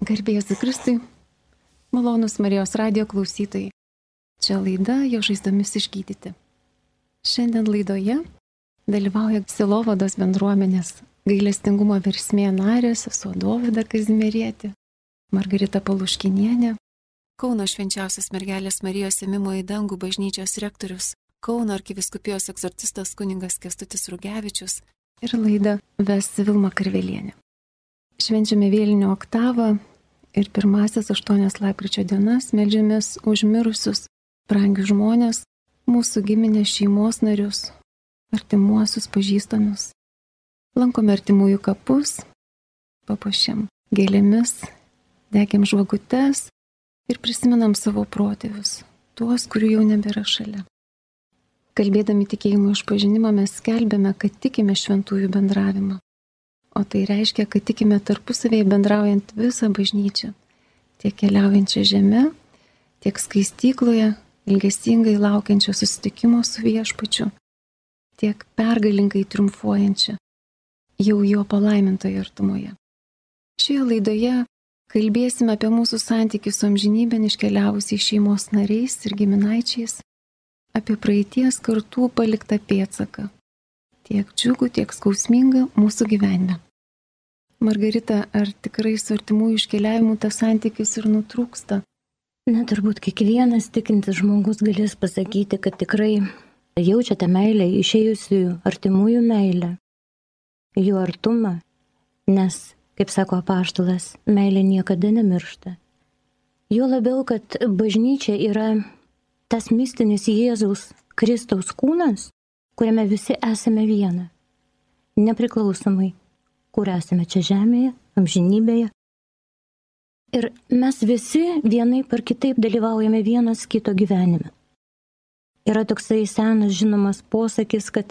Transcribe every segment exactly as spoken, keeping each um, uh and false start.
Garbė Jėzui Kristui, malonūs Marijos radijo klausytojai. Čia laida Jo žaizdomis išgydyti. Šiandien laidoje dalyvauja Sielovados bendruomenės gailestingumo versmė narės sesuo Dovida Kazimierietė, Margarita Paluškinienė, Kauno Švenčiausios Mergelės Marijos ėmimo į dangų bažnyčios rektorius, Kauno arkivyskupijos egzorcistas kunigas Kęstutis Rugevičius ir laidą ves Vilma Karvelienė. Švenčiame vėlinių oktavą ir pirmasis aštuonias lapkričio dienas meldžiamės už mirusius, brangius žmonės, mūsų giminės šeimos narius, artimuosius pažįstamus. Lankome artimųjų kapus, papuošiam gėlėmis, degiam žvakutes ir prisimenam savo protėvius, tuos, kurių jau nebėra šalia. Kalbėdami tikėjimo išpažinimą mes skelbėme, kad tikime šventųjų bendravimą. O tai reiškia, kad tikime tarpusavėje bendraujant visą bažnyčią, tiek keliaujančią žemę, tiek skaistykloje, ilgesingai laukiančią susitikimo su viešpačiu, tiek pergalingai triumfuojančią, jau jo palaimintoje artumoje. Šioje laidoje kalbėsime apie mūsų santykius su amžinybėn iškeliavusiais šeimos nariais ir giminaičiais, apie praeities kartų paliktą pėdsaką, tiek džiugų, tiek skausmingą mūsų gyvenime. Margarita, ar tikrai su artimųjų iškeliavimu tas santykis ir nutrūksta? Na, turbūt kiekvienas tikintis žmogus galės pasakyti, kad tikrai jaučiate meilę, išėjusiųjų artimųjų meilę, jų artumą, nes, kaip sako apaštalas, meilė niekada nemiršta. Jo labiau, kad bažnyčia yra tas mistinis Jėzaus Kristaus kūnas, kuriame visi esame viena, nepriklausomai, kur esame čia žemėje, amžinybėje. Ir mes visi vienaip ar kitaip dalyvaujame vienas kito gyvenime. Yra toksai senas žinomas posakis, kad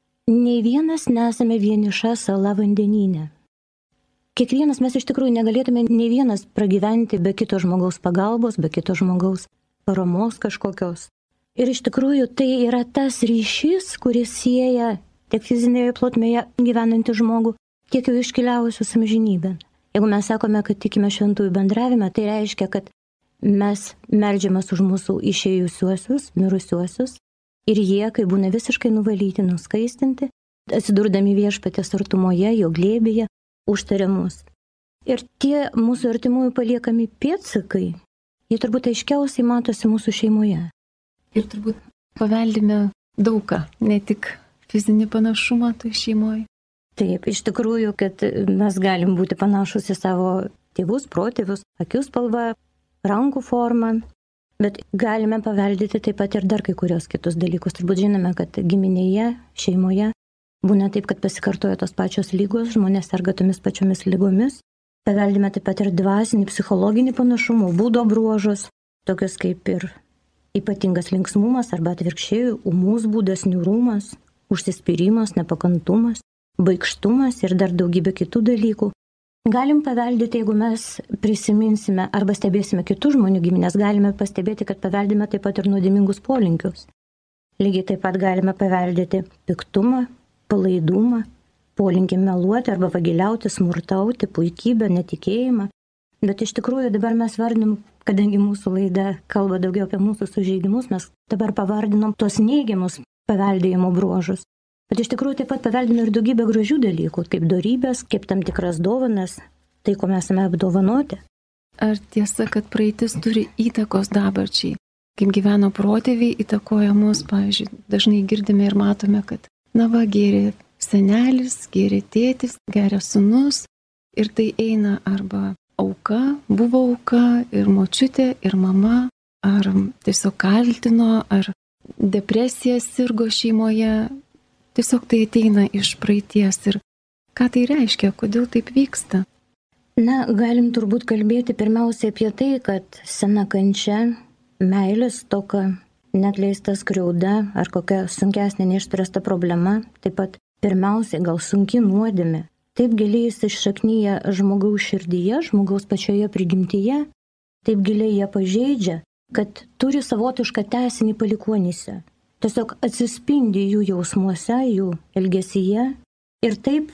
nei vienas nesame vieniša sala vandenyne. Kiekvienas mes iš tikrųjų negalėtume nei vienas pragyventi be kito žmogaus pagalbos, be kito žmogaus paramos kažkokios. Ir iš tikrųjų tai yra tas ryšys, kuris sieja tiek fizinėje plotmėje gyvenantį žmogų, tiek jau iškeliavusius amžinybėn. Jeigu mes sakome, kad tikime šventųjų bendravimą, tai reiškia, kad mes meldžiamės už mūsų išėjusiuosius, mirusiuosius, ir jie, kai būna visiškai nuvalyti, nuskaistinti, atsidurdami viešpaties artumoje, jo glėbyje, užtaria mus. Ir tie mūsų artimųjų paliekami pėdsakai, jie turbūt aiškiausiai matosi mūsų šeimoje. Ir turbūt paveldime daugą, ne tik fizinį panašumą toj šeimoje. Taip, iš tikrųjų, kad mes galim būti panašus į savo tėvus, protėvius, akių spalva, rankų formą, bet galime paveldyti taip pat ir dar kai kurios kitus dalykus. Turbūt žinome, kad giminėje, šeimoje būna taip, kad pasikartoja tos pačios lygos, žmonės serga tomis pačiomis lygomis. Paveldime taip pat ir dvasinį, psichologinį panašumą, būdo bruožus, tokius kaip ir ypatingas linksmumas arba atvirkščiai, ūmus būdas, niūrumas, užsispyrimas, nepakantumas, baikštumas ir dar daugybė kitų dalykų. Galim paveldėti, jeigu mes prisiminsime arba stebėsime kitų žmonių giminės, galime pastebėti, kad paveldime taip pat ir nuodėmingus polinkius. Lygiai taip pat galime paveldėti piktumą, palaidumą, polinkį meluoti arba vagiliauti, smurtauti, puikybę, netikėjimą. Bet iš tikrųjų dabar mes vardinom, kadangi mūsų laida kalba daugiau apie mūsų sužeidimus, mes dabar pavardinom tos neigiamus paveldėjimo bruožus. Bet iš tikrųjų taip pat paveldime ir daugybę gražių dalykų, kaip dorybės, kaip tam tikras dovanas, tai, ko mes esame apdovanoti. Ar tiesa, kad praeitis turi įtakos dabarčiai? Kaip gyveno protėviai, įtakoja mus, pavyzdžiui, dažnai girdime ir matome, kad na va, gėrė senelis, gėrė tėtis, geria sūnus ir tai eina arba auka, buvo auka ir močiutė, ir mama, ar tiesiog kaltino, ar depresija sirgo šeimoje. Tiesiog tai ateina iš praeities ir ką tai reiškia, kodėl taip vyksta? Na, galim turbūt kalbėti pirmiausiai apie tai, kad sena kančia, meilės stoka, neatleista skriauda ar kokia sunkesnė neišspręsta problema, taip pat pirmiausiai gal sunki nuodėmė, taip giliai įsišaknyja žmogaus širdyje, žmogaus pačioje prigimtyje, taip giliai ją pažeidžia, kad turi savotišką tęsinį palikuonyse. Tiesiog atsispindi jų jausmuose, jų elgesyje ir taip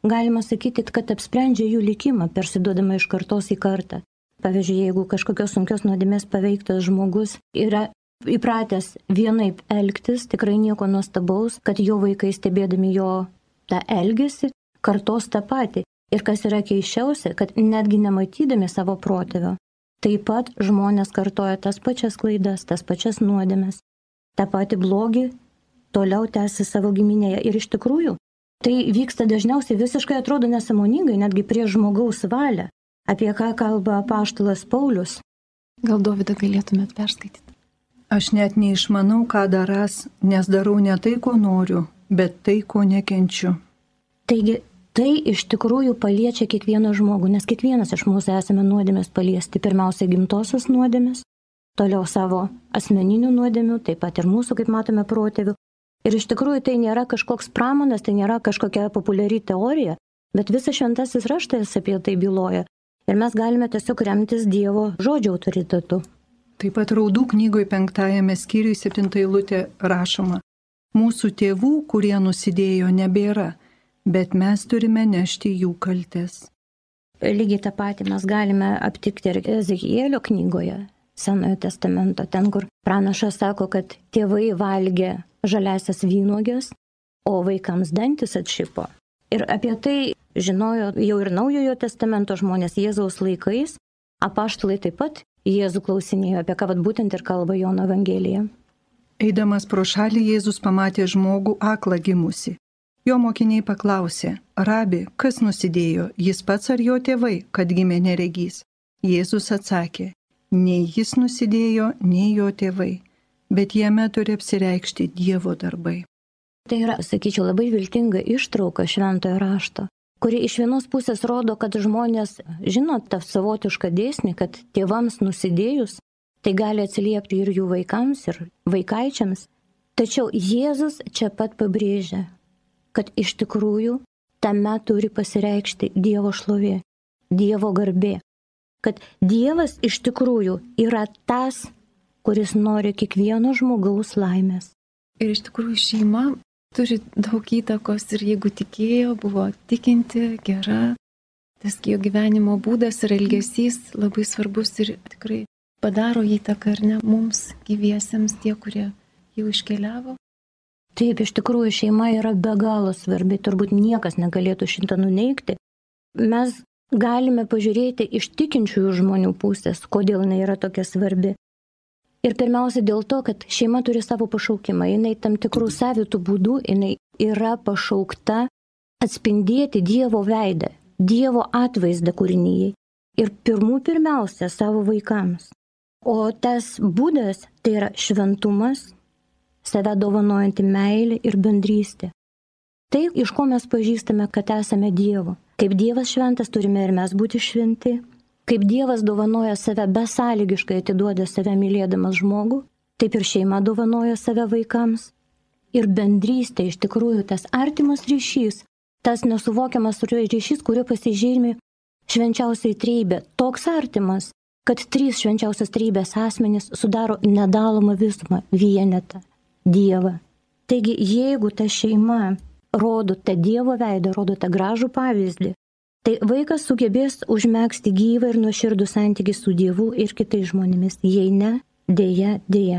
galima sakyti, kad apsprendžia jų likimą, persiduodama iš kartos į kartą. Pavyzdžiui, jeigu kažkokios sunkios nuodėmės paveiktas žmogus yra įpratęs vienaip elgtis, tikrai nieko nuostabaus, kad jo vaikai stebėdami jo tą elgesį, kartos tą patį. Ir kas yra keiščiausia, kad netgi nematydami savo protėvio, taip pat žmonės kartoja tas pačias klaidas, tas pačias nuodėmes, tą patį blogį toliau tęsia savo giminėje. Ir iš tikrųjų, tai vyksta dažniausiai visiškai atrodo nesąmoningai, netgi prie žmogaus valią, apie ką kalba apaštalas Paulius. Gal Dovydą galėtumėt perskaityti? Aš net neišmanau, ką daras, nes darau ne tai, ko noriu, bet tai, ko nekenčiu. Taigi, tai iš tikrųjų paliečia kiekvieną žmogų, nes kiekvienas iš mūsų esame nuodėmės paliesti. Pirmiausia, gimtosios nuodėmės, toliau savo asmeninių nuodėmių, taip pat ir mūsų, kaip matome, protėvių. Ir iš tikrųjų tai nėra kažkoks pramonas, tai nėra kažkokia populiari teorija, bet visas šventasis raštas apie tai byloja. Ir mes galime tiesiog remtis Dievo žodžio autoritetu. Taip pat Raudų knygoje penktajame skyriuje septinta eilutė rašoma: mūsų tėvų, kurie nusidėjo, nebėra, bet mes turime nešti jų kaltes. Lygiai tą patį mes galime aptikti ir Ezechielio knygoje, Senojo testamento, ten, kur pranašas sako, kad tėvai valgė žaliasias vynuoges, o vaikams dantis atšipo. Ir apie tai žinojo jau ir Naujojo testamento žmonės Jėzaus laikais. Apaštalai taip pat Jėzų klausinėjo, apie ką vat būtent ir kalba Jono Evangelija. Eidamas pro šalį Jėzus pamatė žmogų aklą gimusi. Jo mokiniai paklausė: Rabi, kas nusidėjo, jis pats ar jo tėvai, kad gimė neregys? Jėzus atsakė: nei jis nusidėjo, nei jo tėvai, bet jame turi apsireikšti Dievo darbai. Tai yra, sakyčiau, labai viltinga ištrauka šventojo rašto, kuri iš vienos pusės rodo, kad žmonės žino tą savotišką dėsnį, kad tėvams nusidėjus, tai gali atsiliepti ir jų vaikams, ir vaikaičiams. Tačiau Jėzus čia pat pabrėžia, kad iš tikrųjų tame turi pasireikšti Dievo šlovė, Dievo garbė. Kad Dievas iš tikrųjų yra tas, kuris nori kiekvieno žmogaus laimės. Ir iš tikrųjų šeima turi daug įtakos ir jeigu tikėjo, buvo tikinti, gera, tas jo gyvenimo būdas ir elgesys labai svarbus ir tikrai padaro įtaką ar ne mums gyviesiems, tie, kurie jau iškeliavo. Taip, iš tikrųjų šeima yra be galo svarbi, turbūt niekas negalėtų šitą nuneigti. Mes galime pažiūrėti iš tikinčiųjų žmonių pusės, kodėl jinai yra tokia svarbi. Ir pirmiausia dėl to, kad šeima turi savo pašaukimą, jinai tam tikrų savitų būdų, jinai yra pašaukta atspindėti Dievo veidą, Dievo atvaizdą kūrinyje ir pirmų pirmiausia savo vaikams. O tas būdas tai yra šventumas, save dovanojanti meilė ir bendrystė. Tai, iš ko mes pažįstame, kad esame Dievo. Kaip Dievas šventas, turime ir mes būti šventi. Kaip Dievas dovanoja save besąlygiškai, atiduoda save mylėdamas žmogų, taip ir šeima dovanoja save vaikams. Ir bendrystė, iš tikrųjų, tas artimas ryšys, tas nesuvokiamas ryšys, kurio pasižymi švenčiausiai trejybė, toks artimas, kad trys švenčiausios trejybės asmenys sudaro nedalomą visumą, vienetą, Dievą. Taigi, jeigu ta šeima rodo tą Dievo veidą, rodo tą gražų pavyzdį, tai vaikas sugebės užmegzti gyvą ir nuoširdų santykį su Dievu ir kitais žmonėmis. Jei ne, dėja, dėja.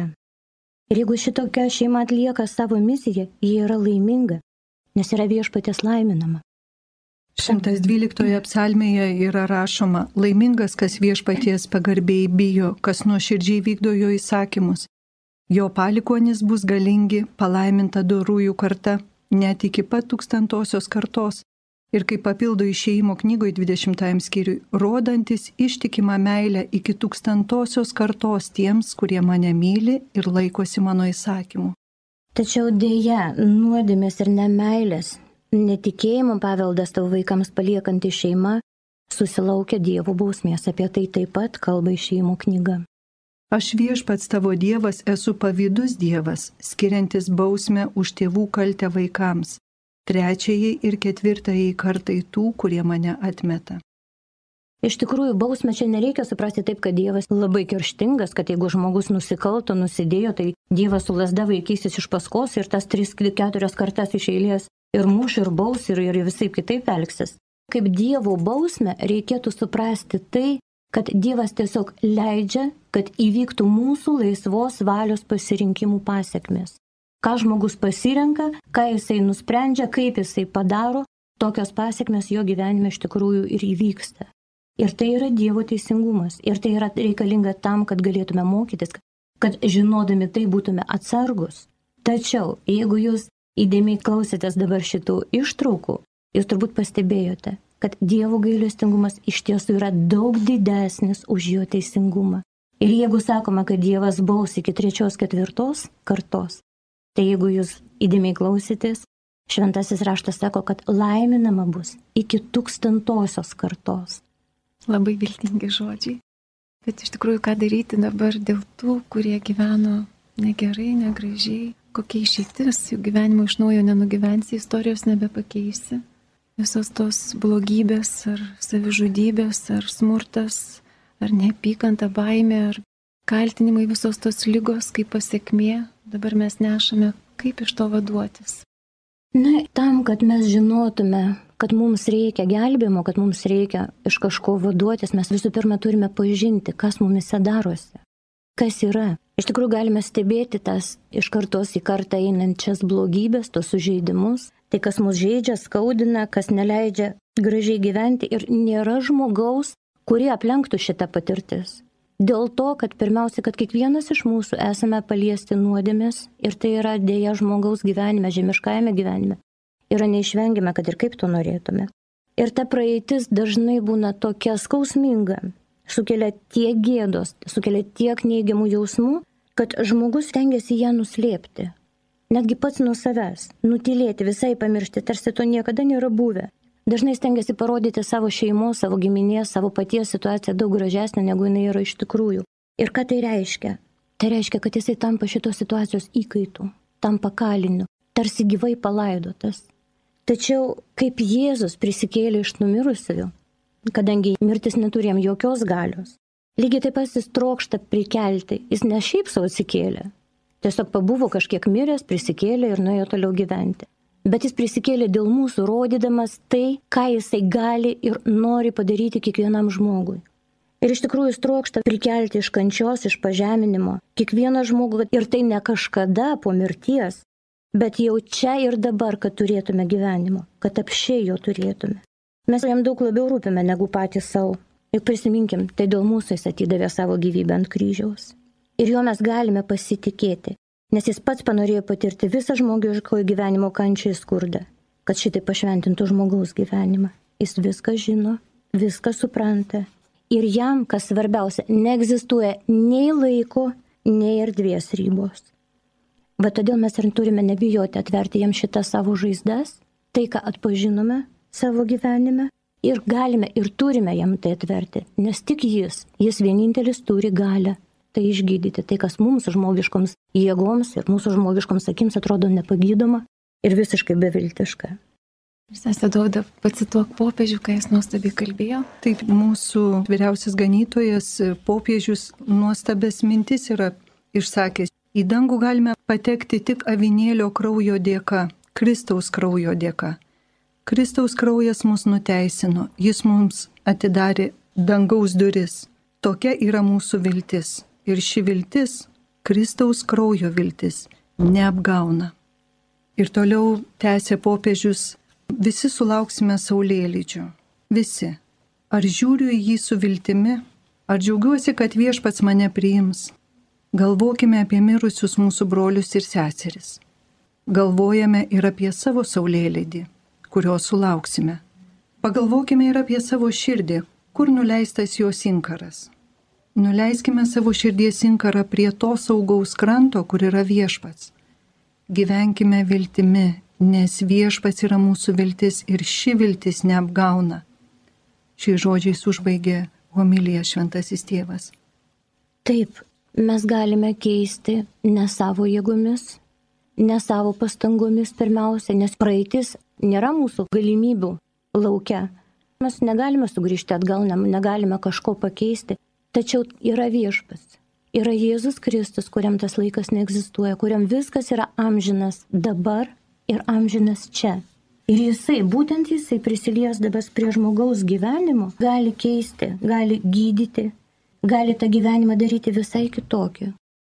Ir jeigu šitokia šeima atlieka savo misiją, ji yra laiminga, nes yra viešpaties laiminama. šimtas dvyliktoje psalmėje yra rašoma: laimingas, kas viešpaties pagarbiai bijo, kas nuoširdžiai vykdo jo įsakymus. Jo palikuonys bus galingi, palaiminta dorųjų karta, net iki pat tūkstantosios kartos. Ir kaip papildo Išėjimo knygoje dvidešimtajam skyriui, rodantis ištikimą meilę iki tūkstantosios kartos tiems, kurie mane myli ir laikosi mano įsakymų. Tačiau dėja, nuodėmės ir nemeilės, netikėjimo paveldas tavo vaikams paliekanti šeima, susilaukia Dievo bausmės. Apie tai taip pat kalba Išėjimo knyga. Aš viešpats tavo Dievas esu pavydus Dievas, skiriantis bausmę už tėvų kaltę vaikams, trečiajai ir ketvirtajai kartai tų, kurie mane atmeta. Iš tikrųjų, bausmę čia nereikia suprasti taip, kad Dievas labai kerštingas, kad jeigu žmogus nusikalto, nusidėjo, tai Dievas su lasda vaikysis iš paskos ir tas tris, keturias kartas iš eilės ir baus. Ne, Dievas yra labai gailestingas, jis ir muš, ir baus, ir, ir visai kitaip elgsis. Kaip Dievo bausmę reikėtų suprasti tai, kad Dievas tiesiog leidžia, kad įvyktų mūsų laisvos valios pasirinkimų pasiekmes. Ką žmogus pasirenka, ką jisai nusprendžia, kaip jisai padaro, tokios pasiekmes jo gyvenime iš tikrųjų ir įvyksta. Ir tai yra Dievo teisingumas. Ir tai yra reikalinga tam, kad galėtume mokytis, kad žinodami tai būtume atsargus. Tačiau, jeigu jūs įdėmiai klausėtės dabar šitų ištraukų, jūs turbūt pastebėjote, kad Dievo gailestingumas iš tiesų yra daug didesnis už jo teisingumą. Ir jeigu sakoma, kad Dievas baus iki trečios, ketvirtos kartos, tai jeigu jūs įdėmiai klausėtės, Šventasis raštas sako, kad laiminama bus iki tūkstantosios kartos. Labai viltingi žodžiai. Bet iš tikrųjų, ką daryti dabar dėl tų, kurie gyveno negerai, negražiai, kokia išeitis, jų gyvenimo iš naujo nenugyvensi, istorijos nebepakeisi. Visos tos blogybės ar savižudybės, ar smurtas, ar neapykanta, baimė, ar kaltinimai, visos tos ligos kaip pasiekmė, dabar mes nešame, kaip iš to vaduotis. Na, tam, kad mes žinotume, kad mums reikia gelbėjimo, kad mums reikia iš kažko vaduotis, mes visų pirma turime pažinti, kas mumise darosi, kas yra. Iš tikrųjų galime stebėti tas iš kartos į kartą einančias blogybės, tos sužeidimus, tai kas mus žeidžia, skaudina, kas neleidžia gražiai gyventi ir nėra žmogaus, kurie aplenktų šitą patirtis. Dėl to, kad pirmiausia, kad kiekvienas iš mūsų esame paliesti nuodėmės ir tai yra dėja žmogaus gyvenime, žemiškajame gyvenime. Yra neišvengiama, kad ir kaip to norėtume. Ir ta praeitis dažnai būna tokia skausminga, sukelia tiek gėdos, sukelia tiek neigiamų jausmų, kad žmogus stengiasi ją nuslėpti. Netgi pats nuo savęs, nutilėti, visai pamiršti, tarsi to niekada nėra buvę. Dažnai stengiasi parodyti savo šeimos, savo giminės, savo paties situaciją daug gražesnė, negu jinai yra iš tikrųjų. Ir ką tai reiškia? Tai reiškia, kad jisai tampa šitos situacijos įkaitu, tampa kaliniu, tarsi gyvai palaidotas. Tačiau kaip Jėzus prisikėlė iš numirusiųjų, kadangi mirtis neturi jam jokios galios, lygiai taip pat jis trokšta prikelti, jis ne šiaip savo atsikėlė, tiesiog pabuvo kažkiek miręs, prisikėlė ir nuėjo toliau gyventi. Bet jis prisikėlė dėl mūsų, rodydamas tai, ką jisai gali ir nori padaryti kiekvienam žmogui. Ir iš tikrųjų jis trokšta prikelti iš kančios, iš pažeminimo kiekvieną žmogų ir tai ne kažkada po mirties, bet jau čia ir dabar, kad turėtume gyvenimo, kad apšiai jo turėtume. Mes jam daug labiau rūpime negu patys savo. Juk prisiminkim, tai dėl mūsų jis atidavė savo gyvybę ant kryžiaus. Ir juo mes galime pasitikėti. Nes jis pats panorėjo patirti visą žmogiškojo gyvenimo kančią ir skurdą, kad šitai pašventintų žmogaus gyvenimą. Jis viską žino, viską supranta. Ir jam, kas svarbiausia, neegzistuoja nei laiko, nei erdvės ribos. Va todėl mes ir turime nebijoti atverti jam šitą savo žaizdas, tai, ką atpažinome savo gyvenime, ir galime ir turime jam tai atverti, nes tik jis, jis vienintelis turi galią tai išgydyti, tai kas mums žmogiškoms jėgoms ir mūsų žmogiškoms akims atrodo nepagydoma ir visiškai beviltiška. Sesė Dauda, pacituok popiežių, kai jis nuostabiai kalbėjo. Taip, mūsų vyriausias ganytojas popiežius nuostabės mintis yra išsakęs. Į dangų galime patekti tik avinėlio kraujo dėka, Kristaus kraujo dėka. Kristaus kraujas mus nuteisino, jis mums atidarė dangaus duris. Tokia yra mūsų viltis. Ir ši viltis, Kristaus kraujo viltis, neapgauna. Ir toliau tęsė popiežius, visi sulauksime saulėlydžio. Visi. Ar žiūriu į jį su viltimi, ar džiaugiuosi, kad viešpats mane priims. Galvokime apie mirusius mūsų brolius ir seseris. Galvojame ir apie savo saulėlydį, kurio sulauksime. Pagalvokime ir apie savo širdį, kur nuleistas jos inkaras. Nuleiskime savo širdies inkarą prie to saugaus kranto, kur yra viešpats. Gyvenkime viltimi, nes viešpats yra mūsų viltis ir ši viltis neapgauna. Šiais žodžiais užbaigė homiliją šventasis tėvas. Taip, mes galime keisti ne savo jėgomis, ne savo pastangomis pirmiausia, nes praeitis nėra mūsų galimybių laukia. Mes negalime sugrįžti atgal, negalime kažko pakeisti. Tačiau yra viešpats, yra Jėzus Kristus, kuriam tas laikas neegzistuoja, kuriam viskas yra amžinas dabar ir amžinas čia. Ir jisai, būtent jisai prisiliesdamas prie žmogaus gyvenimo, gali keisti, gali gydyti, gali tą gyvenimą daryti visai kitokį.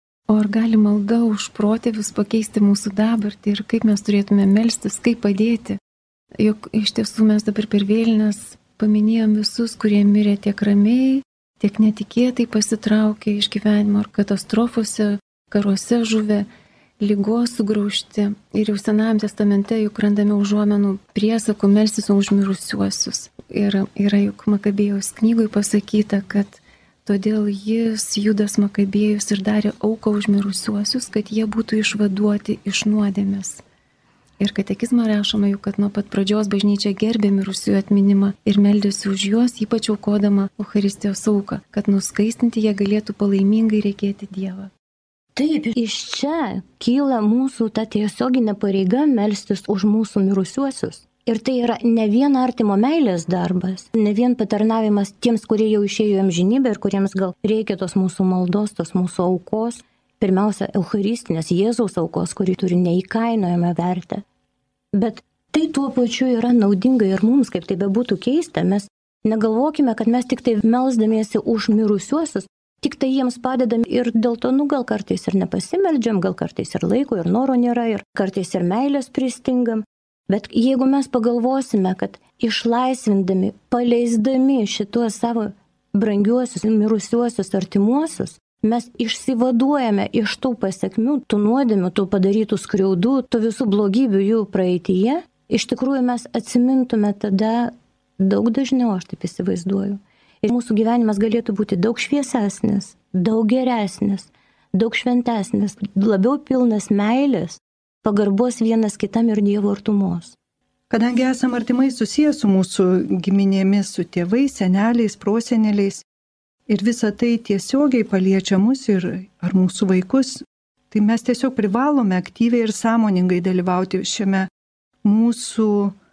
O ar gali malda už protėvius pakeisti mūsų dabartį ir kaip mes turėtume melstis, kaip padėti? Juk iš tiesų mes dabar per vėlines paminėjom visus, kurie mirė tiek ramiai, tiek netikėtai pasitraukė iš gyvenimo ar katastrofose, karuose žuvę, lygos sugraužti. Ir jau Senajame testamente juk randame užuomenų priesakų melstis už mirusiuosius. Ir yra juk Makabėjaus knygoj pasakyta, kad todėl jis, Judas Makabėjus, ir darė auką už mirusiuosius, kad jie būtų išvaduoti iš nuodėmės. Ir katekizme rašoma juk, kad nuo pat pradžios bažnyčia gerbė mirusiųjų atminimą ir meldėsi už juos, ypač aukodama Eucharistijos auką, kad nuskaistinti jie galėtų palaimingai reikėti Dievą. Taip, iš čia kyla mūsų ta tiesioginė pareiga melstis už mūsų mirusiuosius. Ir tai yra ne vien artimo meilės darbas, ne vien patarnavimas tiems, kurie jau išėjo į amžinybę ir kuriems gal reikia tos mūsų maldos, tos mūsų aukos. Pirmiausia, Eucharistinės Jėzaus aukos, kuri turi neįkainojamą vertę. Bet tai tuo pačiu yra naudinga ir mums, kaip tai bebūtų keista. Mes negalvokime, kad mes tik tai melsdamiesi už mirusiuosius, tik tai jiems padedam ir dėl to, nu, gal kartais ir nepasimeldžiam, gal kartais ir laiko, ir noro nėra, ir kartais ir meilės pristingam. Bet jeigu mes pagalvosime, kad išlaisvindami, paleisdami šituos savo brangiuosius, mirusiuosius, artimuosius, mes išsivaduojame iš tų pasiekmių, tų nuodėmių, tų padarytų skriaudų, tų visų blogybių jų praeityje, iš tikrųjų mes atsimintume tada daug dažniau, aš taip įsivaizduoju. Ir mūsų gyvenimas galėtų būti daug šviesesnis, daug geresnis, daug šventesnis, labiau pilnas meilės, pagarbos vienas kitam ir Dievo artumos. Kadangi esame artimai susiję su mūsų giminėmis, su tėvais, seneliais, proseneliais ir visa tai tiesiogiai paliečia mus ir ar mūsų vaikus, tai mes tiesiog privalome aktyviai ir sąmoningai dalyvauti šiame mūsų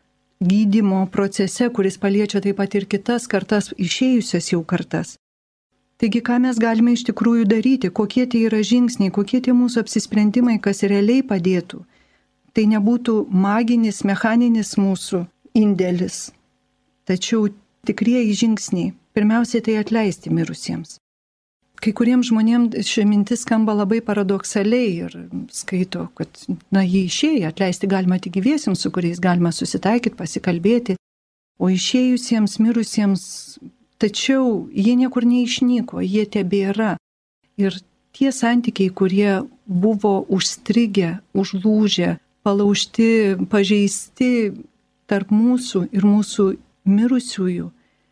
gydymo procese, kuris paliečia taip pat ir kitas kartas, išėjusias jau kartas. Taigi, ką mes galime iš tikrųjų daryti, kokie tai yra žingsniai, kokie tie mūsų apsisprendimai, kas realiai padėtų. Tai nebūtų maginis, mechaninis mūsų indėlis, tačiau tikrieji žingsniai. Pirmiausia, tai atleisti mirusiems. Kai kuriems žmonėms ši mintis skamba labai paradoksaliai ir skaito, kad, na, jį išėję, atleisti galima tik gyviesiems, su kuriais galima susitaikyti, pasikalbėti, o išėjusiems, mirusiems, tačiau jie niekur neišnyko, jie tebėra. Ir tie santykiai, kurie buvo užstrigę, užlūžę, palaužti, pažeisti tarp mūsų ir mūsų mirusiųjų,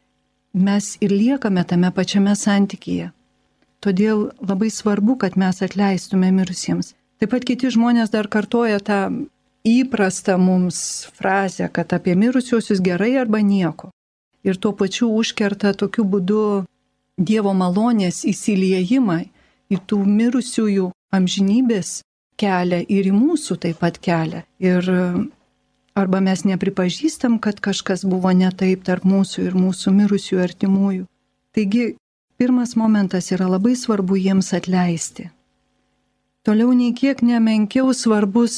mes ir liekame tame pačiame santykyje. Todėl labai svarbu, kad mes atleistume mirusiems. Taip pat kiti žmonės dar kartoja tą įprastą mums frazę, kad apie mirusiuosius gerai arba nieko. Ir tuo pačiu užkerta tokiu būdu Dievo malonės įsiliejimą į tų mirusiųjų amžinybės kelią ir į mūsų taip pat kelią. Ir arba mes nepripažįstam, kad kažkas buvo ne taip tarp mūsų ir mūsų mirusių artimųjų. Taigi, pirmas momentas yra labai svarbu jiems atleisti. Toliau nei kiek nemenkiau svarbus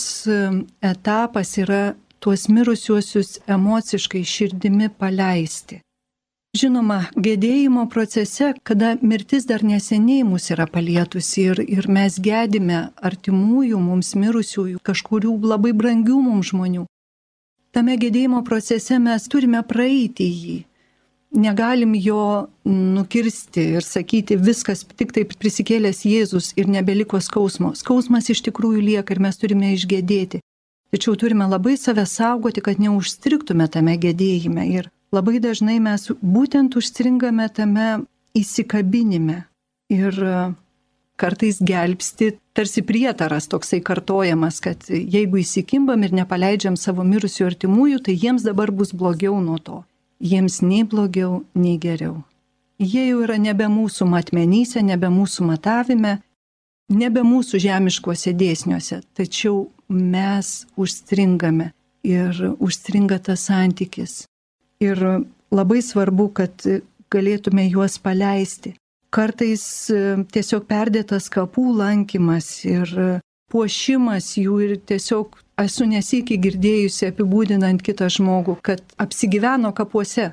etapas yra tuos mirusiuosius emociškai širdimi paleisti. Žinoma, gedėjimo procese, kada mirtis dar neseniai mus yra palietusi ir, ir mes gedime artimųjų, mums mirusiųjų, kažkurių labai brangių mums žmonių, tame gedėjimo procese mes turime praeiti jį. Negalim jo nukirsti ir sakyti, viskas tik taip prisikėlęs Jėzus ir nebeliko skausmo. Skausmas iš tikrųjų lieka ir mes turime išgedėti. Tačiau turime labai save saugoti, kad neužstrigtume tame gedėjime. Ir labai dažnai mes būtent užstringame tame įsikabinime. Ir kartais gelbsti tarsi prietaras toksai kartojamas, kad jeigu įsikimbam ir nepaleidžiam savo mirusių artimųjų, tai jiems dabar bus blogiau nuo to. Jiems nei blogiau, nei geriau. Jie jau yra nebe mūsų matmenyse, nebe mūsų matavime, nebe mūsų žemiškuose dėsniuose, tačiau mes užstringame ir užstringa tas santykis. Ir labai svarbu, kad galėtume juos paleisti. Kartais tiesiog perdėtas kapų lankymas ir puošimas jų ir tiesiog esu nesikį girdėjusi apibūdinant kitą žmogų, kad apsigyveno kapuose.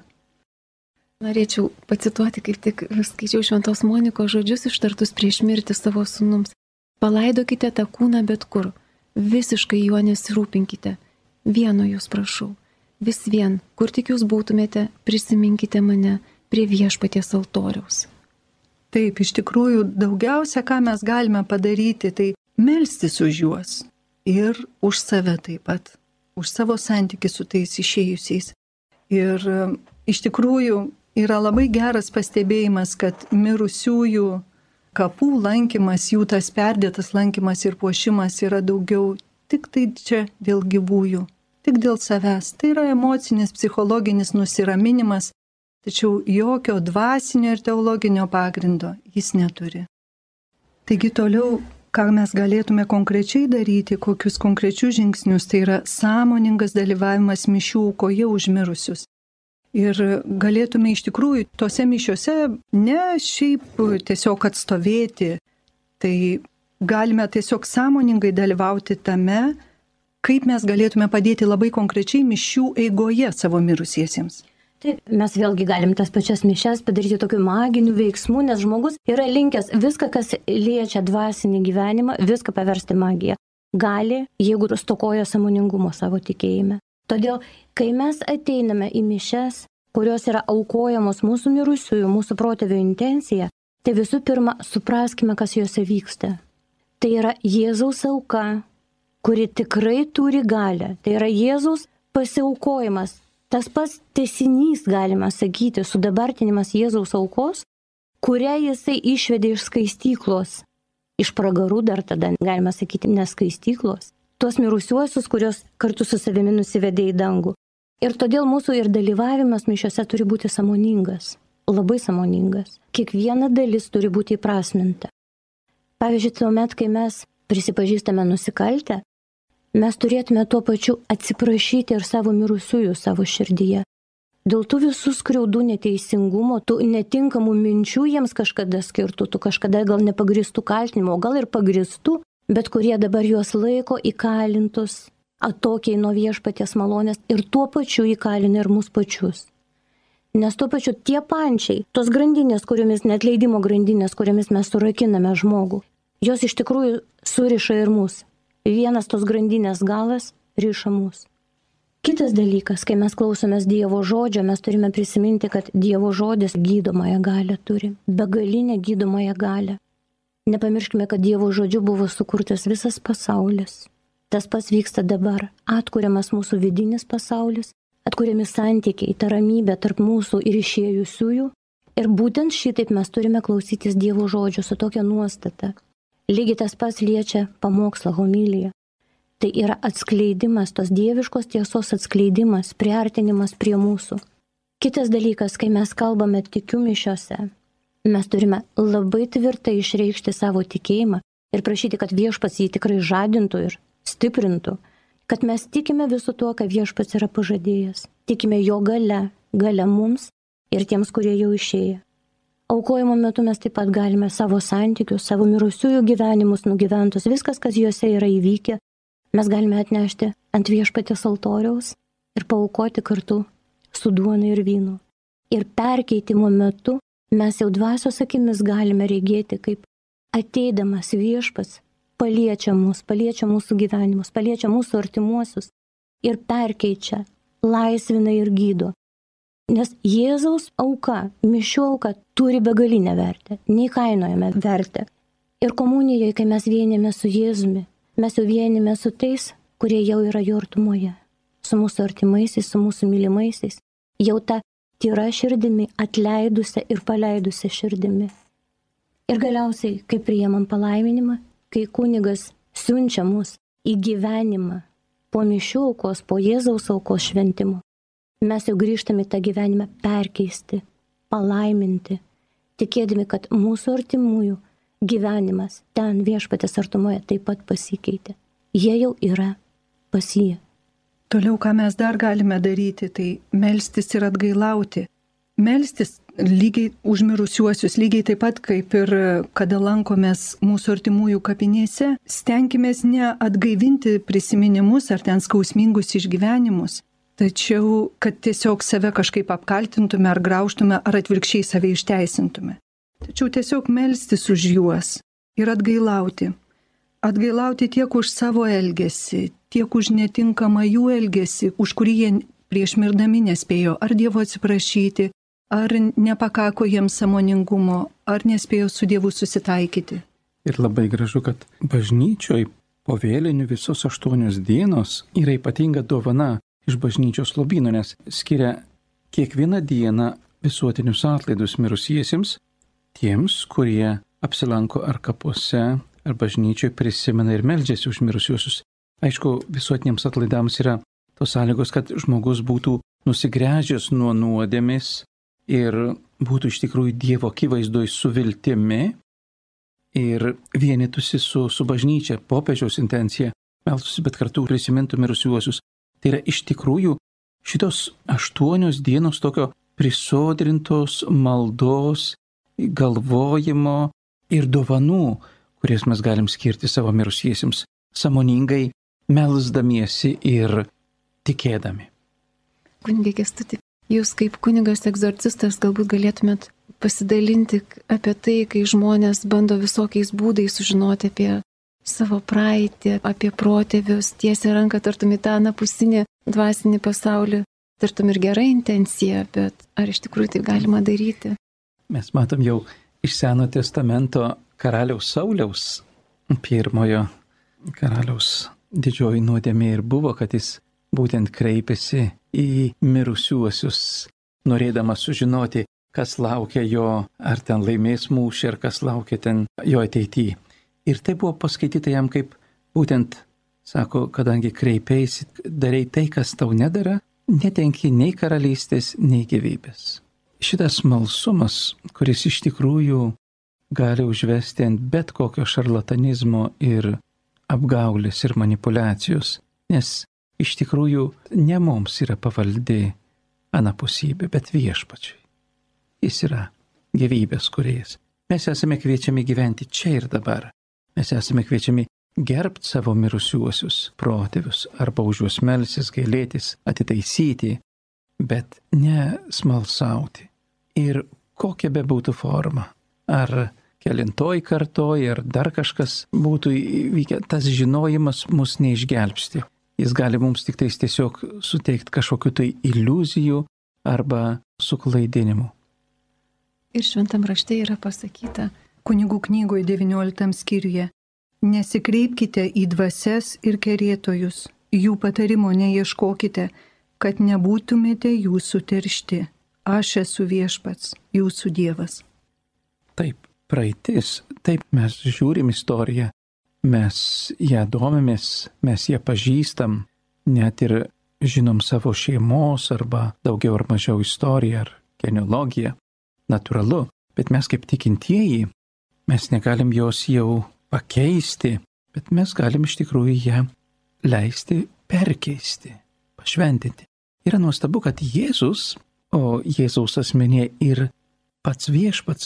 Norėčiau pacituoti, kaip tik skaičiau Šventos Monikos žodžius ištartus prieš mirtį savo sūnums. Palaidokite tą kūną bet kur, visiškai juo nesirūpinkite. Vieno jūs prašau, vis vien, kur tik jūs būtumėte, prisiminkite mane prie viešpaties altoriaus. Taip, iš tikrųjų, daugiausia, ką mes galime padaryti, tai melstis už juos ir už save taip pat, už savo santykį su tais išėjusiais. Ir iš tikrųjų, yra labai geras pastebėjimas, kad mirusiųjų kapų lankymas, jų tas perdėtas lankymas ir puošimas yra daugiau tik tai čia dėl gyvųjų, tik dėl savęs. Tai yra emocinis, psichologinis nusiraminimas, tačiau jokio dvasinio ir teologinio pagrindo jis neturi. Taigi toliau, ką mes galėtume konkrečiai daryti, kokius konkrečius žingsnius, tai yra sąmoningas dalyvavimas mišių aukoje už mirusius. Ir galėtume iš tikrųjų tose mišiuose ne šiaip tiesiog atstovėti, tai galime tiesiog sąmoningai dalyvauti tame, kaip mes galėtume padėti labai konkrečiai mišių eigoje savo mirusiesiems. Taip, mes vėlgi galim tas pačias mišias padaryti tokių maginių veiksmų, nes žmogus yra linkęs viską, kas liečia dvasinį gyvenimą, viską paversti magiją. Gali, jeigu stokoja sąmoningumo savo tikėjime. Todėl, kai mes ateiname į mišias, kurios yra aukojamos mūsų mirusiųjų, mūsų protėvių intencija, tai visų pirma supraskime, kas juose vyksta. Tai yra Jėzaus auka, kuri tikrai turi galią. Tai yra Jėzaus pasiaukojimas. Tas pats tęsinys, galima sakyti, sudabartinimas Jėzaus aukos, kurią jisai išvedė iš skaistyklos. Iš pragarų dar tada, galima sakyti, neskaistyklos. Tuos mirusiuosius, kurios kartu su savimi nusivedė į dangų. Ir todėl mūsų ir dalyvavimas mišiuose turi būti sąmoningas, labai sąmoningas. Kiekviena dalis turi būti įprasminta. Pavyzdžiui, tuomet, kai mes prisipažįstame nusikaltę, mes turėtume tuo pačiu atsiprašyti ir savo mirusiųjų savo širdyje. Dėl tų visų skriaudų neteisingumo, tų netinkamų minčių jiems kažkada skirtų, tų kažkada gal nepagristų kaltinimo, gal ir pagristų, bet kurie dabar juos laiko įkalintus, atokiai nuo viešpaties malonės ir tuo pačiu įkalina ir mus pačius. Nes tuo pačiu tie pančiai, tos grandinės, kuriomis, neatleidimo grandinės, kuriomis mes surakiname žmogų, jos iš tikrųjų suriša ir mus. Vienas tos grandinės galas riša mus. Kitas dalykas, kai mes klausomės Dievo žodžio, mes turime prisiminti, kad Dievo žodis gydomąją galią turi, begalinę gydomąją galią. Nepamirškime, kad Dievo žodžiu buvo sukurtas visas pasaulis. Tas pats vyksta dabar, atkuriamas mūsų vidinis pasaulis, atkuriami santykiai, ta ramybė tarp mūsų ir išėjusiųjų. Ir būtent šitaip mes turime klausytis Dievo žodžio su tokia nuostata. Lygiai tas pats liečia pamokslą, homiliją. Tai yra atskleidimas, tos dieviškos tiesos atskleidimas, priartinimas prie mūsų. Kitas dalykas, kai mes kalbame tikiu mišiuose, mes turime labai tvirtai išreikšti savo tikėjimą ir prašyti, kad viešpats jį tikrai žadintų ir stiprintų, kad mes tikime visu tuo, ką viešpats yra pažadėjęs. Tikime jo gale, gale mums ir tiems, kurie jau išėję. Aukojimo metu mes taip pat galime savo santykius, savo mirusiųjų gyvenimus nugyventus, viskas, kas juose yra įvykę, mes galime atnešti ant viešpaties altoriaus ir paaukoti kartu su duona ir vynu. Ir perkeitimo metu mes jau dvasios akimis galime regėti, kaip ateidamas viešpats paliečia mus, paliečia mūsų gyvenimus, paliečia mūsų artimuosius ir perkeičia, laisvina ir gydo. Nes Jėzaus auka, mišių auka turi begalinę vertę, neįkainojame vertę. Ir komunijoje, kai mes vienėme su Jėzumi, mes jau vienėme su tais, kurie jau yra jo artumoje, su mūsų artimaisiais, su mūsų mylimaisiais, jau ta tyra širdimi, atleidusią ir paleidusią širdimi. Ir galiausiai, kai priimam palaiminimą, kai kunigas siunčia mus į gyvenimą po mišių aukos, po Jėzaus aukos šventimo, mes jau grįžtame tą gyvenimą perkeisti, palaiminti, tikėdami, kad mūsų artimųjų gyvenimas ten viešpatės artumoje taip pat pasikeitė. Jie jau yra pas jį. Toliau, ką mes dar galime daryti, tai melstis ir atgailauti. Melstis lygiai užmirusiuosius, lygiai taip pat kaip ir kada lankomės mūsų artimųjų kapinėse, stenkimės ne atgaivinti prisiminimus ar ten skausmingus išgyvenimus, tačiau kad tiesiog save kažkaip apkaltintume ar graužtume ar atvirkščiai save išteisintume. Tačiau tiesiog melstis už juos ir atgailauti. Atgailauti tiek už savo elgesį, tiek už netinkamą jų elgesį, už kurį jie prieš mirdami nespėjo ar Dievo atsiprašyti, ar nepakako jiems sąmoningumo, ar nespėjo su Dievu susitaikyti. Ir labai gražu, kad bažnyčioj po vėlinių visos aštuonios dienos yra ypatinga dovana iš bažnyčios lobyno, nes skiria kiekvieną dieną visuotinius atlaidus mirusiesiems, tiems, kurie apsilanko ar kapuose, ar bažnyčioje prisimena ir meldžiasi už mirusiuosius. Aišku, visuotiniams atlaidams yra tos sąlygos, kad žmogus būtų nusigręžęs nuo nuodėmės ir būtų iš tikrųjų Dievo akivaizdoj su viltimi ir vienytųsi su, su bažnyčia, popiežiaus intencija, meltųsi, bet kartu prisimintų mirusiuosius. Tai yra iš tikrųjų šitos aštuonios dienos tokio prisodrintos maldos, galvojimo ir dovanų, kurias mes galim skirti savo mirusiesiems, sąmoningai melsdamiesi ir tikėdami. Kunige Kęstuti, jūs kaip kunigas egzorcistas galbūt galėtumėt pasidalinti apie tai, kai žmonės bando visokiais būdais sužinoti apie savo praeitį, apie protėvius, tiesia ranką tartum į tą anapusinį dvasinį pasaulį, tartum ir gera intencija, bet ar iš tikrųjų taip galima daryti? Mes matom jau iš Seno testamento karaliaus Sauliaus, pirmojo karaliaus didžioji nuodėmė ir buvo, kad jis būtent kreipėsi į mirusiuosius, norėdamas sužinoti, kas laukia jo, ar ten laimės mūšį, ar kas laukia ten jo ateityje. Ir tai buvo paskaityta jam kaip būtent, sako, kadangi kreipėsi, darai tai, kas tau nedara, netenki nei karalystės, nei gyvybės. Šitas smalsumas, kuris iš tikrųjų gali užvesti ant bet kokio šarlatanizmo ir apgaulės ir manipulacijos, nes iš tikrųjų ne mums yra pavaldi anapusybė, bet viešpačiui. Jis yra gyvybės kūrėjas. Mes esame kviečiami gyventi čia ir dabar. Mes esame kviečiami gerbti savo mirusiuosius protėvius arba už juos melsis, gailėtis, atitaisyti, bet ne smalsauti. Ir kokia be būtų forma, ar kelintoj kartoj, ar dar kažkas būtų įvykę, tas žinojimas mus neišgelbsti. Jis gali mums tik tais tiesiog suteikti kažkokiu tai iliuzijų arba suklaidinimu. Ir šventam rašte yra pasakyta, Kunigų knygoje devynioliktam skyriuje: nesikreipkite į dvasias ir kerėtojus, jų patarimo neieškokite, kad nebūtumėte jūsų teršti. Aš esu viešpats, jūsų Dievas. Taip, praeitis, taip mes žiūrim istoriją, mes ją domimės, mes ją pažįstam, net ir žinom savo šeimos arba daugiau ar mažiau istoriją ar genealogiją, natūralu, bet mes kaip tikintieji, mes negalim jos jau pakeisti, bet mes galim iš tikrųjų ją leisti perkeisti, pašventinti. Yra nuostabu, kad Jėzus, o Jėzaus asmenė ir pats viešpats,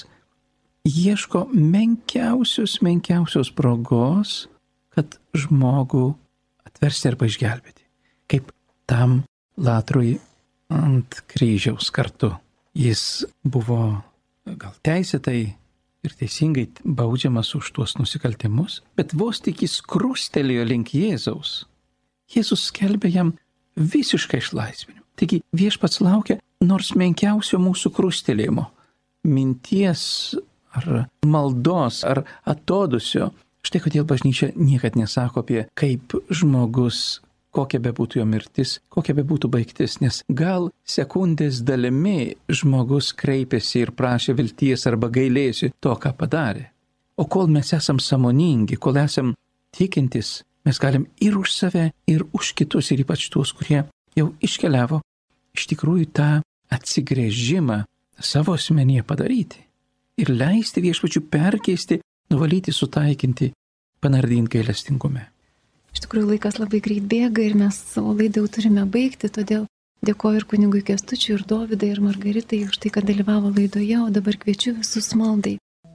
ieško menkiausios, menkiausios progos, kad žmogų atversti arba išgelbėti. Kaip tam Latrui ant kryžiaus kartu. Jis buvo gal teisėtai ir teisingai baudžiamas už tuos nusikaltimus, bet vos tik jis krustelėjo link Jėzaus, Jėzus skelbė jam visiškai išlaisvinimą. Taigi viešpats laukia nors menkiausio mūsų krustelėjimo, minties ar maldos ar atodusio. Štai kodėl bažnyčia niekad nesako apie kaip žmogus, kokia bebūtų jo mirtis, kokia bebūtų baigtis, nes gal sekundės dalimi žmogus kreipėsi ir prašė vilties arba gailėsi to, ką padarė. O kol mes esam sąmoningi, kol esam tikintis, mes galim ir už save, ir už kitus, ir ypač tuos, kurie jau iškeliavo, iš tikrųjų tą atsigręžimą savo asmenyje padaryti ir leisti viešpačiui perkeisti, nuvalyti, sutaikinti, panardinti gailestingume. Iš tikrųjų laikas labai greit bėga ir mes savo laidą jau turime baigti, todėl Dėkoju ir kunigui Kęstučiui, ir Dovydai, ir Margaritai už tai, kad dalyvavo laidoje, o dabar kviečiu visus maldai.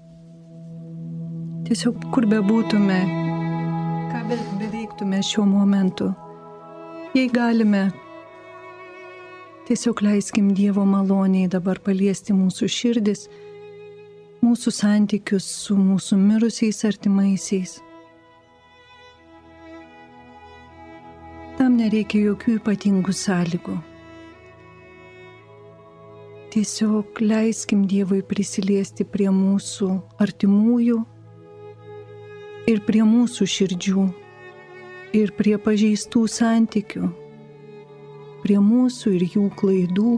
Tiesiog kur bebūtume, ką be, beveiktume šiuo momentu, jei galime, tiesiog leiskim Dievo maloniai dabar paliesti mūsų širdis, mūsų santykius su mūsų mirusiais artimaisiais. Tam nereikia jokių ypatingų sąlygų. Tiesiog leiskim Dievui prisiliesti prie mūsų artimųjų ir prie mūsų širdžių ir prie pažeistų santykių, prie mūsų ir jų klaidų.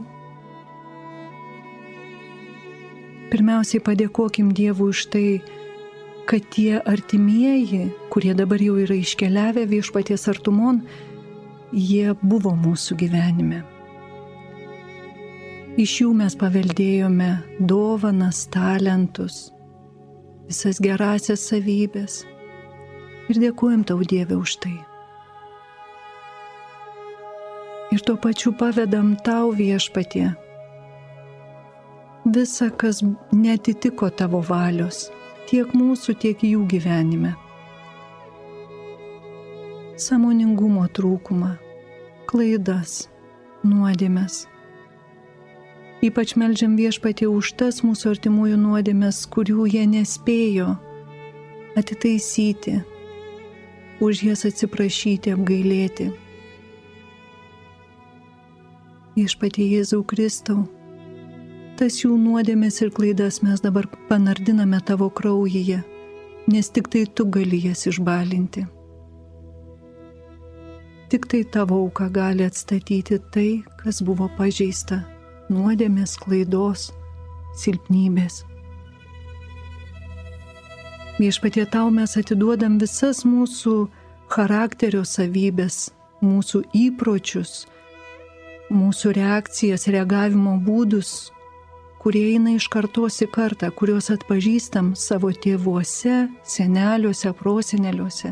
Pirmiausiai padėkokim Dievui už tai, kad tie artimieji, kurie dabar jau yra iškeliavę viešpaties artumon, jie buvo mūsų gyvenime. Iš jų mes paveldėjome dovanas, talentus, visas gerasias savybės ir dėkojam tau, Dieve, už tai. Ir tuo pačiu pavedam tau, Viešpatie, visa, kas netitiko tavo valios, tiek mūsų, tiek jų gyvenime. Sąmoningumo trūkumą, klaidas, nuodėmes. Ypač meldžiam Viešpatie už tas mūsų artimųjų nuodėmes, kurių jie nespėjo atitaisyti, už jas atsiprašyti, apgailėti. Viešpatie Jėzau Kristau, tas jų nuodėmes ir klaidas mes dabar panardiname tavo kraujyje, nes tik tai tu gali jas išbalinti. Tik tai tavo auka gali atstatyti tai, kas buvo pažeista. Nuodėmės, klaidos, silpnybės. Viešpatie, tau mes atiduodam visas mūsų charakterio savybės, mūsų įpročius, mūsų reakcijas, reagavimo būdus, kurie eina iš kartos į kartą, kuriuos atpažįstam savo tėvuose, seneliuose, proseneliuose.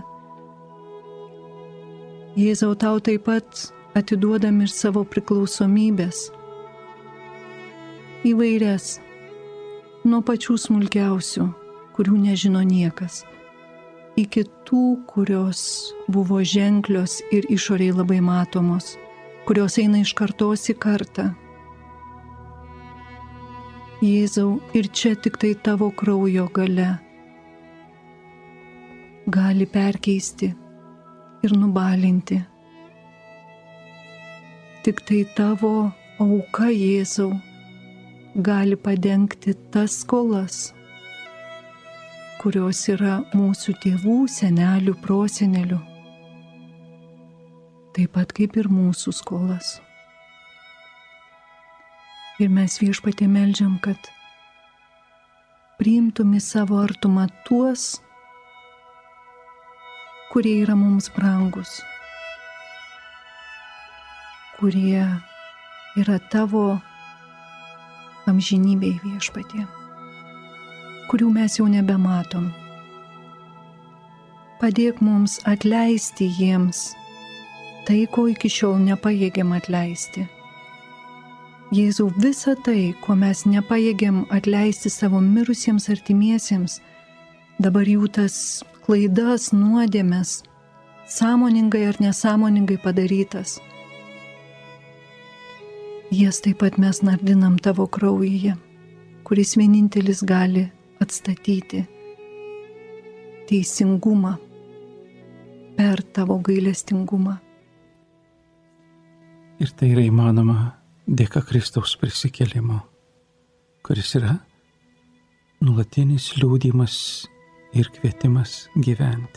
Jėzau, tau taip pat atiduodam ir savo priklausomybės, įvairias, nuo pačių smulkiausių, kurių nežino niekas, iki tų, kurios buvo ženklios ir išoriai labai matomos, kurios eina iš kartos į kartą. Jėzau, ir čia tik tai tavo kraujo galia gali perkeisti ir nubalinti. Tik tai tavo auka, Jėzau, gali padengti tas skolas, kurios yra mūsų tėvų, senelių, prosenelių, taip pat kaip ir mūsų skolas. Ir mes, Viešpatie, meldžiam, kad priimtum į savo artumą tuos, kurie yra mums brangus, kurie yra tavo amžinybėj, Viešpatie, kurių mes jau nebematom. Padėk mums atleisti jiems tai, ko iki šiol nepajėgėm atleisti. Jėzau, visa tai, ko mes nepajėgėm atleisti savo mirusiems artimiesiems, dabar jų tas klaidas, nuodėmes, sąmoningai ar nesąmoningai padarytas, jas taip pat mes nardinam tavo kraujyje, kuris vienintelis gali atstatyti teisingumą per tavo gailestingumą. Ir tai yra įmanoma dėka Kristaus prisikėlimo, kuris yra nuolatinis liudijimas ir kvietimas gyventi.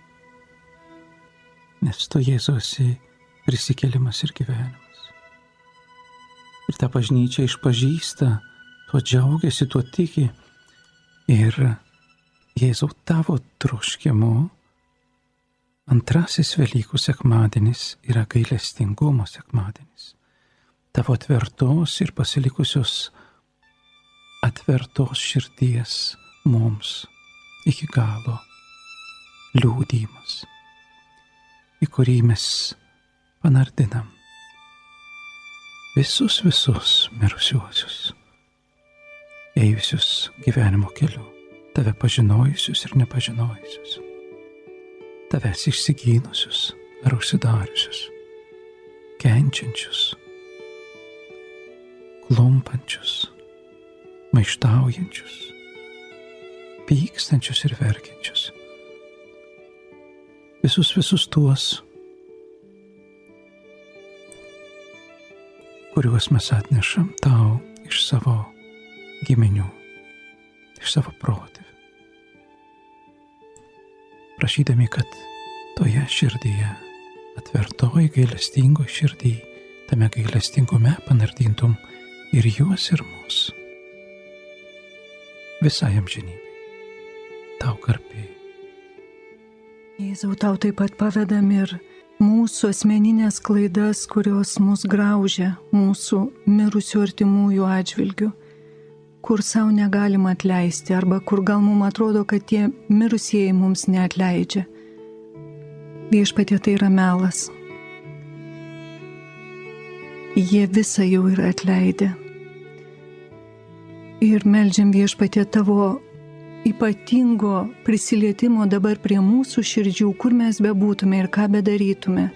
Nes to Jėzus prisikėlimas ir gyvenimas. Ir ta bažnyčia išpažįsta, tuo džiaugiasi, tuo tiki. Ir Jėzau, tavo troškimu antrasis Velykų sekmadienis yra gailestingumo sekmadienis. Tavo tvirtos ir pasilikusios atvertos širdies mums iki galo liudijimas, į kurį mes panardinam visus visus mirusiuosius, ėjusius gyvenimo keliu, tave pažinojusius ir nepažinojusius, tavęs išsigynusius ar užsidariusius, kenčiančius, klumpančius, maištaujančius, pykstančius ir verkiančius. Visus visus tuos, kuriuos mes atnešam tau iš savo giminių, iš savo protėvių, prašydami, kad toje širdyje, atvertoj gailestingoj širdį, tame gailestingume panardintum ir juos ir mus. Visai amžinybei, tau garbė. Jėzau, tau taip pat pavedam ir mūsų asmeninės klaidas, kurios mus graužia, mūsų mirusių artimųjų atžvilgių, kur savo negalim atleisti, arba kur gal mums atrodo, kad tie mirusieji mums neatleidžia. Viešpatie, tai yra melas. Jie visą jau yra atleidę. Ir meldžiam, Viešpatie, tavo ypatingo prisilietimo dabar prie mūsų širdžių, kur mes bebūtume ir ką bedarytume.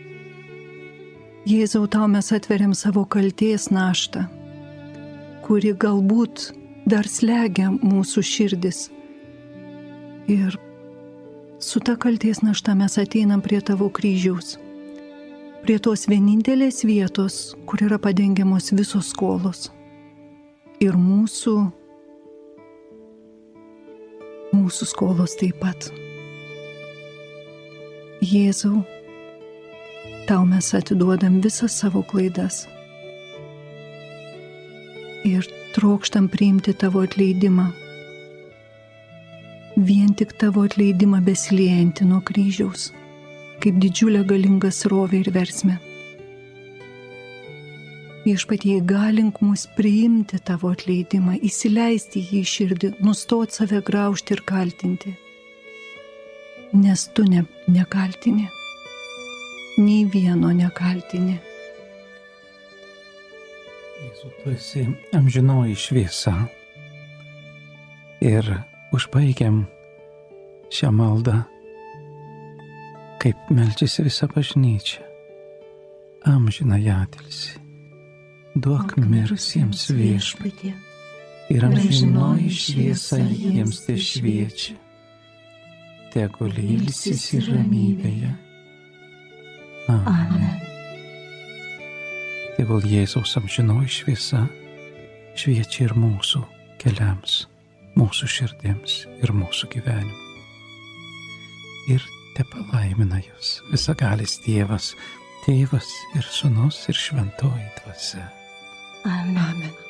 Jėzau, tau mes atveriam savo kaltės naštą, kuri galbūt dar slegia mūsų širdis. Ir su ta kaltės našta mes ateinam prie tavo kryžiaus, prie tos vienintelės vietos, kur yra padengiamos visos skolos. Ir mūsų Mūsų skolos taip pat. Jėzau, tau mes atiduodam visas savo klaidas ir trokštam priimti tavo atleidimą. Vien tik tavo atleidimą besiliejantį nuo kryžiaus, kaip didžiulė galinga srovė ir versmė. Viešpatie, įgalink mus priimti tavo atleidimą, įsileisti jį į širdį, nustoti save graužti ir kaltinti. Nes tu ne, nekaltini, nei vieno nekaltini. Jėzau, tu esi amžinoji šviesa. Ir užbaigiam šią maldą, kaip meldžiasi visa bažnyčia. Amžinąjį atilsį duok mirusiems, Viešpatie, ir amžinoji šviesa jiems te šviečia. Tegul ilsisi ramybėje. Amen. Tegul Jėzaus amžinoji šviesa šviečia ir mūsų keliams, mūsų širdėms ir mūsų gyvenimui. Ir te palaimina jūs visagalis Dievas, Tėvas ir Sūnus ir Šventoji Dvasia. Amen. Amen.